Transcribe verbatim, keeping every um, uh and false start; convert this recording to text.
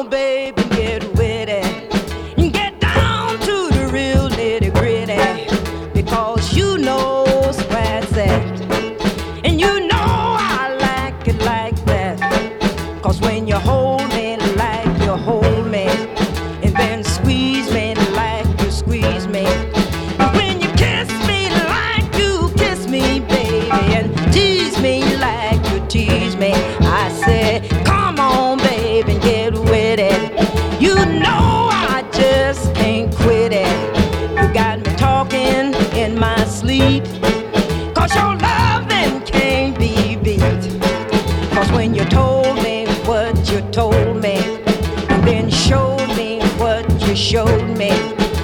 on, baby, get with it. Get down to the real nitty gritty, because you know where it's at. And you know I like it like that, cause when you hold me like you hold me, and then squeeze me like you squeeze me, when you kiss me like you kiss me, baby, and tease me like you tease me, I say, come on, baby, and get with it. You know I just can't quit it. You got me talking in my sleep, cause your loving can't be beat. Cause when you told me what you told me, and then showed me what you showed me,